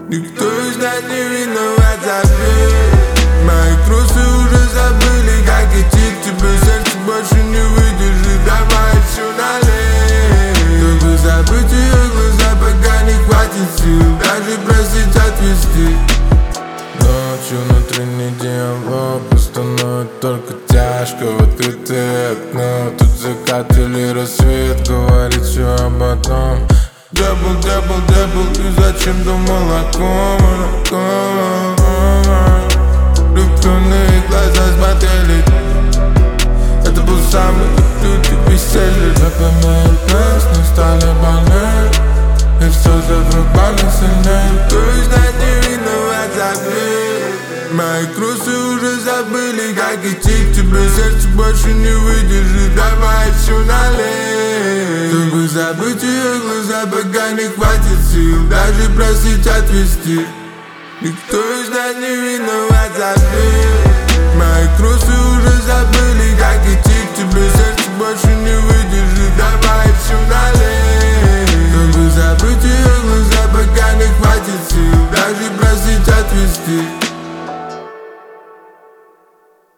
Никто из нас не виноват, забей. Мои трусы уже забыли, как идти к тебе. Сердце больше не выдержит, давай все налей. Чтобы забыть ее глаза, пока не хватит сил даже просить отвести. Ночью внутренний диалог становится только тяжко. В открытое окно тут закат или рассвет говорит все об одном. Дебл, и зачем думал о ком? Влюбленные глаза смотрели. Это был самый лютый бестселлер. Запоминали песни, стали больны, и все заврубали сильнее. Кто из нас не виноват, забей. Мои трусы уже забыли, как идти к тебе. Сердце больше не выдержит, давай все налей. Чтобы забыть ее глаза, пока не хватит сил даже просить отвести. Никто из нас не виноват, забей. Мои трусы уже забыли, как идти к тебе. Сердце больше не выдержит, давай все налей. Чтобы забыть ее глаза, пока не хватит сил даже просить отвести.